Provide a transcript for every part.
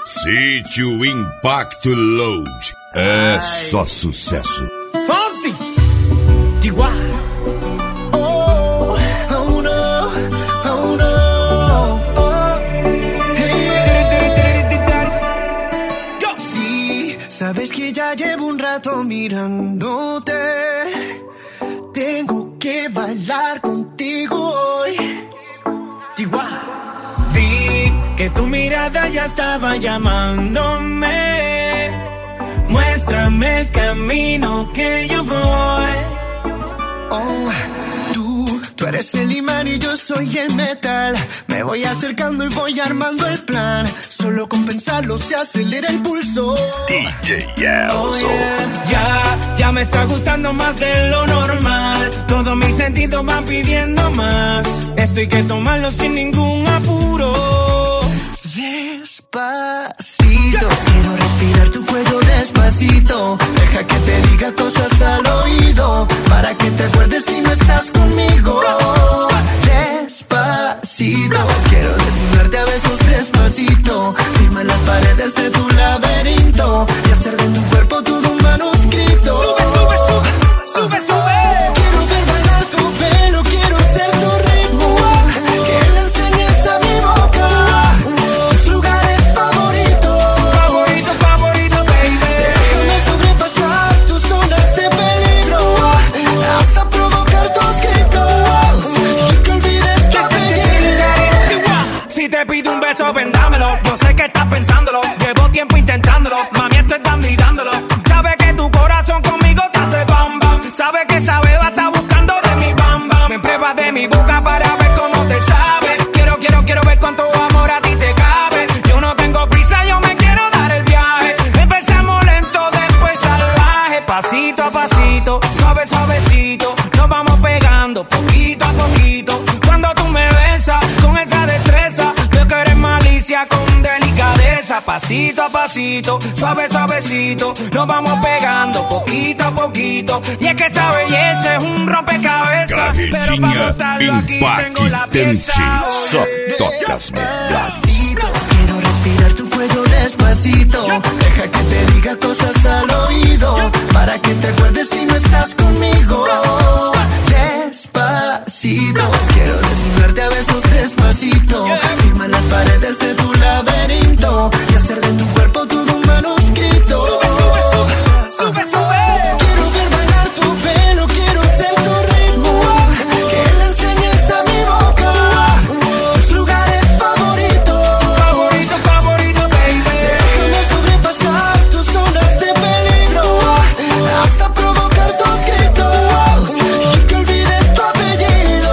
Sítio Impacto Load. É só sucesso. Fonsi, Chihuahua. Sabes que ya llevo un rato mirándote. Tengo que bailar contigo hoy. Chihuahua. Vi que tu mirada ya estaba llamándome. Muéstrame el camino que yo voy. Oh, tú eres el imán y yo soy el metal. Me voy acercando y voy armando el plan. Solo con pensarlo se acelera el pulso. DJ Elso. Oh, yeah. Ya me está gustando más de lo normal. Todos mis sentidos van pidiendo más. Esto hay que tomarlo sin ningún apuro. Despacito, quiero respirar tu cuello despacito. Deja que te diga cosas al oído, para que te acuerdes si no estás conmigo. Despacito, quiero desnudarte a besos despacito. Firma las paredes de tu laberinto y hacer de tu cuerpo todo un manuscrito. Sube, sube, sube, sube, sube. Quiero ver bailar tu pelo, quiero ser tu ritmo. Que le enseñes a mi boca tus lugares favoritos. Favorito, favorito, baby. Déjame sobrepasar tus zonas de peligro hasta provocar tus gritos y que olvides tu apellido. Si te pido un beso, vendámelo. Yo sé que estás pensándolo. Llevo tiempo intentándolo. Mami, esto es dando y dándolo. Sabe que tu corazón conmigo te hace bam bam. Sabe que esa beba está buscando de mi bam bam. Me pruebas de mi boca para ver cómo te sabe. Quiero ver cuánto amor a ti te cabe. Yo no tengo prisa, yo me quiero dar el viaje. Empezamos lento, después salvaje. Pasito a pasito, suave, suavecito. Nos vamos pegando poquito a poquito. Cuando tú me besas con esa destreza, veo que eres malicia con delicadeza. Pasito a pasito, suave, suavecito. Nos vamos pegando poquito a poquito. Y es que esa belleza es un rompecabezas. Pero para Carretinha montarlo aquí tengo la impactante. pieza. Só toca as melhores. Despacito, quiero respirar tu cuello despacito. Deja que te diga cosas al oído, para que te acuerdes si no estás conmigo. Despacito, quiero desnudarte a besos despacito. Firma las paredes de tu laberinto y hacer de tu cuerpo todo un manuscrito. Sube, sube, sube, sube, sube. Quiero ver bailar tu pelo, quiero ser tu ritmo. Que le enseñes a mi boca tus lugares favoritos. Favorito, favorito, baby. Déjame sobrepasar tus zonas de peligro hasta provocar tus gritos y que olvides tu apellido.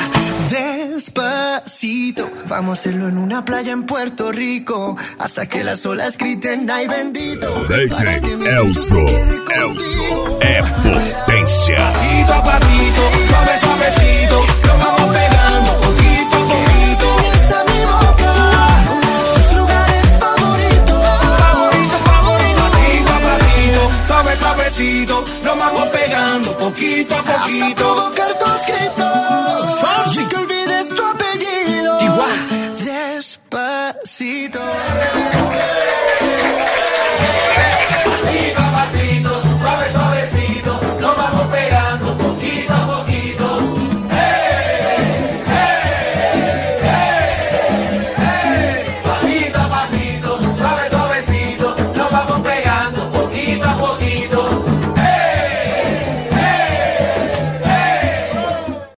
Despacito, vamos a hacerlo en una playa en Puerto Rico hasta que las olas griten ay bendito. DJ Elso. Elso é potência. Pasito a pasito, suave, suavecito. Nos vamos pegando poquito a poquito. Enseñas a mi boca tus lugares favoritos. Favorito, favorito. Pasito a pasito, suave, suavecito. Nos vamos pegando poquito a Hasta poquito. provocar tus gritos y que olvides tu apellido. Chihuahua. Despacito.